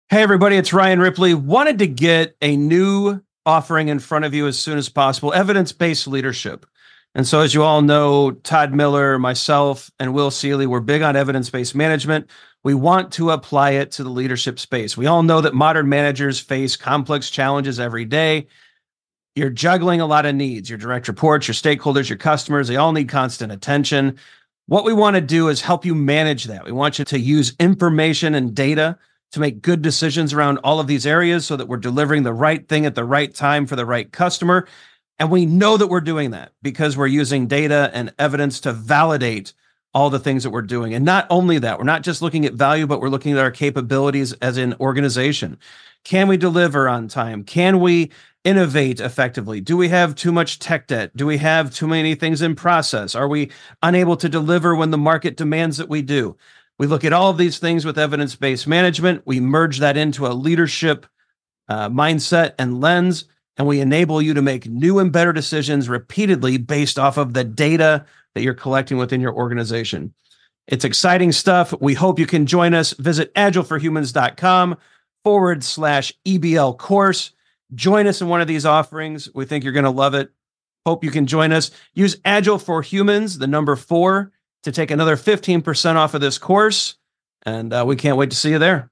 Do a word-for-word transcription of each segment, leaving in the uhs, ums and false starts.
Hey, everybody, it's Ryan Ripley. Wanted to get a new offering in front of you as soon as possible, evidence-based leadership. And so, as you all know, Todd Miller, myself, and Will Seeley, we're big on evidence-based management. We want to apply it to the leadership space. We all know that modern managers face complex challenges every day. You're juggling a lot of needs, your direct reports, your stakeholders, your customers, they all need constant attention. What we want to do is help you manage that. We want you to use information and data to make good decisions around all of these areas so that we're delivering the right thing at the right time for the right customer. And we know that we're doing that because we're using data and evidence to validate all the things that we're doing. And not only that, we're not just looking at value, but we're looking at our capabilities as an organization. Can we deliver on time? Can we innovate effectively? Do we have too much tech debt? Do we have too many things in process? Are we unable to deliver when the market demands that we do? We look at all of these things with evidence-based management. We merge that into a leadership uh, mindset and lens, and we enable you to make new and better decisions repeatedly based off of the data that you're collecting within your organization. It's exciting stuff. We hope you can join us. Visit agileforhumans.com forward slash EBL course. Join us in one of these offerings. We think you're going to love it. Hope you can join us. Use Agile for Humans, the number four, to take another fifteen percent off of this course. And uh, we can't wait to see you there.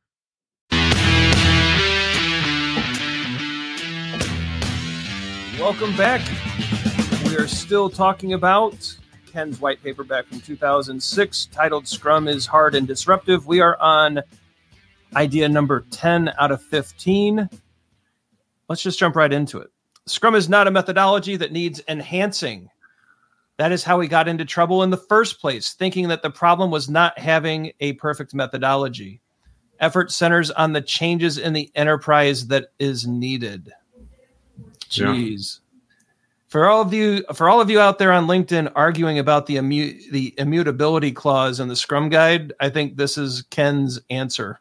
Welcome back. We are still talking about Ken's white paper back from two thousand six, titled Scrum is Hard and Disruptive. We are on idea number ten out of fifteen. Let's just jump right into it. Scrum is not a methodology that needs enhancing. That is how we got into trouble in the first place, thinking that the problem was not having a perfect methodology. Effort centers on the changes in the enterprise that is needed. Jeez. Yeah. For all of you, for all of you out there on LinkedIn arguing about the immu- the immutability clause in the Scrum Guide, I think this is Ken's answer.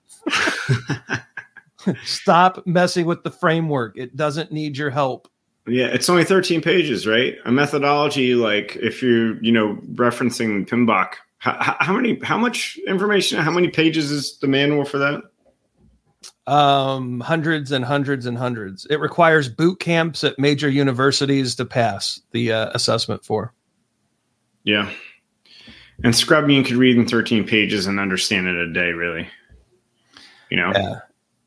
Stop messing with the framework. It doesn't need your help. Yeah, it's only thirteen pages, right? A methodology, like if you're, you know, referencing PMBOK, how, how many, how much information, how many pages is the manual for that? Um, hundreds and hundreds and hundreds. It requires boot camps at major universities to pass the uh, assessment for. Yeah. And Scrum you could read in thirteen pages and understand it a day, really. You know? Yeah.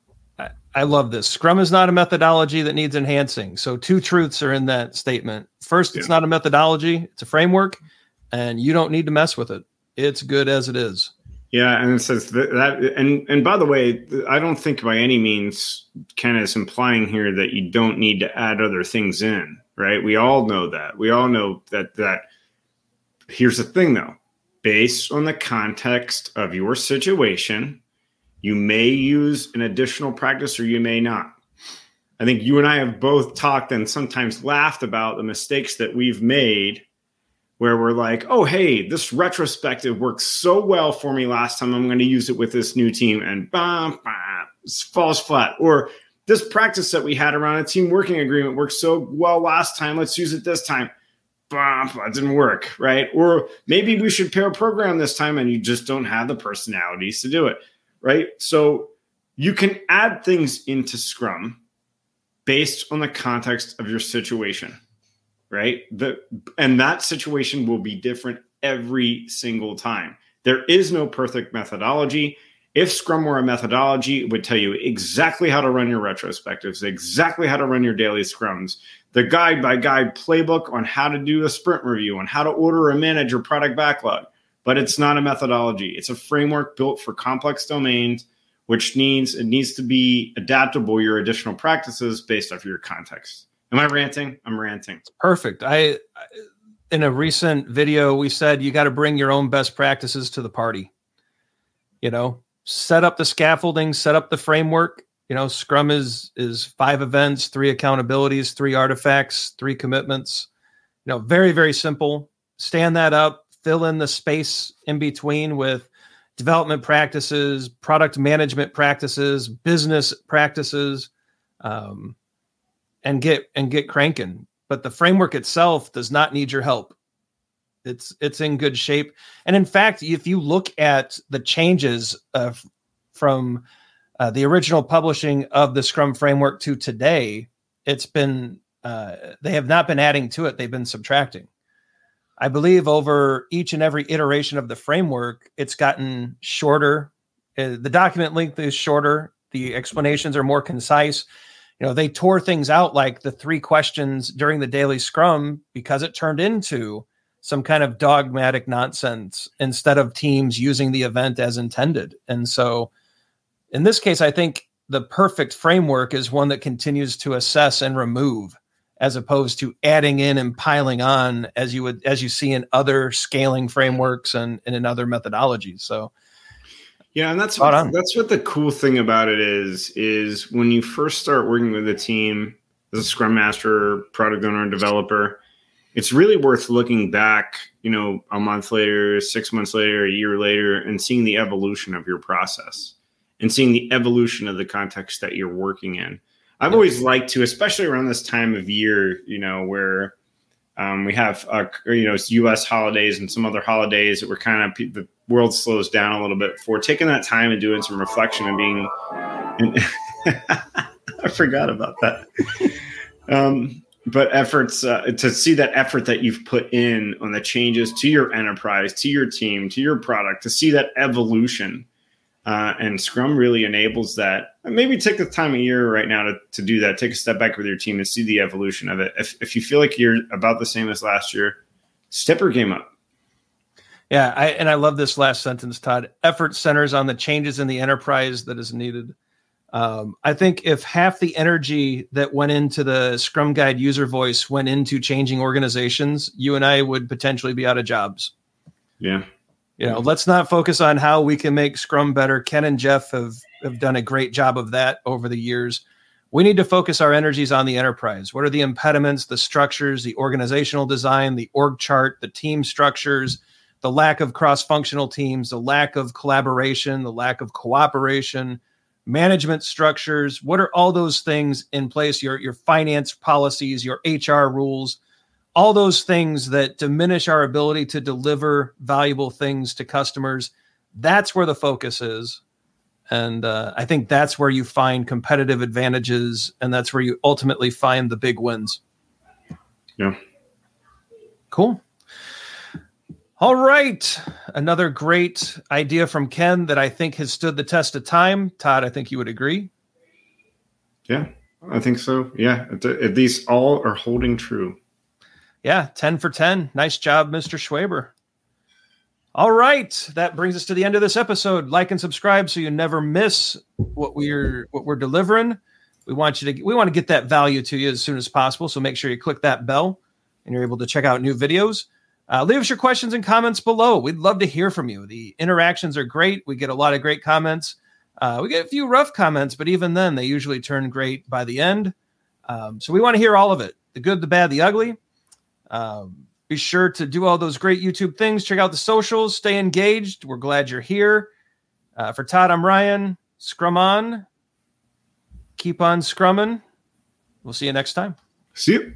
I love this. Scrum is not a methodology that needs enhancing. So two truths are in that statement. First, it's yeah. not a methodology. It's a framework, and you don't need to mess with it. It's good as it is. Yeah, and it says that, that and, and by the way, I don't think by any means Ken is implying here that you don't need to add other things in, right? We all know that. We all know that that. Here's the thing, though. Based on the context of your situation, you may use an additional practice or you may not. I think you and I have both talked and sometimes laughed about the mistakes that we've made where we're like, oh, hey, this retrospective worked so well for me last time. I'm going to use it with this new team and bam, bam, it falls flat. Or this practice that we had around a team working agreement worked so well last time. Let's use it this time. Bam, it didn't work, right? Or maybe we should pair program this time and you just don't have the personalities to do it. Right. So you can add things into Scrum based on the context of your situation. Right. The, and that situation will be different every single time. There is no perfect methodology. If Scrum were a methodology, it would tell you exactly how to run your retrospectives, exactly how to run your daily Scrums, the guide by guide playbook on how to do a sprint review, on how to order and manage your product backlog. But it's not a methodology. It's a framework built for complex domains, which needs it needs to be adaptable, your additional practices based off your context. Am I ranting? I'm ranting. Perfect. I, in a recent video, we said you got to bring your own best practices to the party. You know, set up the scaffolding, set up the framework. You know, Scrum is is five events, three accountabilities, three artifacts, three commitments. You know, very, very simple. Stand that up. Fill in the space in between with development practices, product management practices, business practices, um, and get and get cranking. But the framework itself does not need your help. It's it's in good shape. And in fact, if you look at the changes uh, from uh, the original publishing of the Scrum framework to today, it's been, uh, they have not been adding to it. They've been subtracting. I believe over each and every iteration of the framework, it's gotten shorter. Uh, the document length is shorter. The explanations are more concise. You know, they tore things out like the three questions during the daily Scrum because it turned into some kind of dogmatic nonsense instead of teams using the event as intended. And so in this case, I think the perfect framework is one that continues to assess and remove, as opposed to adding in and piling on as you would, as you see in other scaling frameworks and, and in other methodologies. So, yeah, and that's what, that's what the cool thing about it is, is when you first start working with a team as a Scrum Master, product owner, and developer, it's really worth looking back, you know, a month later, six months later, a year later, and seeing the evolution of your process and seeing the evolution of the context that you're working in. I've always liked to, especially around this time of year, you know, where um, we have, uh, you know, U S holidays and some other holidays that we're kind of, the world slows down a little bit, for taking that time and doing some reflection and being, and I forgot about that. Um, but efforts uh, to see that effort that you've put in on the changes to your enterprise, to your team, to your product, to see that evolution. Uh, and Scrum really enables that. Maybe take the time of year right now to, to do that. Take a step back with your team and see the evolution of it. If if you feel like you're about the same as last year, step your game up. Yeah, I, and I love this last sentence, Todd. Effort centers on the changes in the enterprise that is needed. Um, I think if half the energy that went into the Scrum Guide user voice went into changing organizations, you and I would potentially be out of jobs. Yeah. You know, let's not focus on how we can make Scrum better. Ken and Jeff have, have done a great job of that over the years. We need to focus our energies on the enterprise. What are the impediments, the structures, the organizational design, the org chart, the team structures, the lack of cross-functional teams, the lack of collaboration, the lack of cooperation, management structures. What are all those things in place? Your, your finance policies, your H R rules, all those things that diminish our ability to deliver valuable things to customers. That's where the focus is. And uh, I think that's where you find competitive advantages, and that's where you ultimately find the big wins. Yeah. Cool. All right. Another great idea from Ken that I think has stood the test of time. Todd, I think you would agree. Yeah, I think so. Yeah. At least all are holding true. Yeah, ten for ten. Nice job, Mister Schwaber. All right, that brings us to the end of this episode. Like and subscribe so you never miss what we're what we're delivering. We want you to we want to get that value to you as soon as possible. So make sure you click that bell and you're able to check out new videos. Uh, leave us your questions and comments below. We'd love to hear from you. The interactions are great. We get a lot of great comments. Uh, we get a few rough comments, but even then, they usually turn great by the end. Um, so we want to hear all of it: the good, the bad, the ugly. Um, be sure to do all those great YouTube things. Check out the socials. Stay engaged. We're glad you're here. Uh, for Todd, I'm Ryan. Scrum on. Keep on scrumming. We'll see you next time. See you.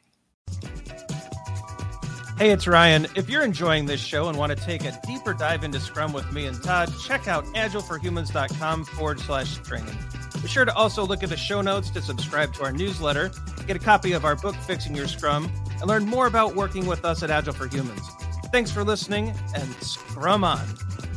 Hey, it's Ryan. If you're enjoying this show and want to take a deeper dive into Scrum with me and Todd, check out agileforhumans.com forward slash training. Be sure to also look at the show notes to subscribe to our newsletter, get a copy of our book, Fixing Your Scrum, and learn more about working with us at Agile for Humans. Thanks for listening, and Scrum on.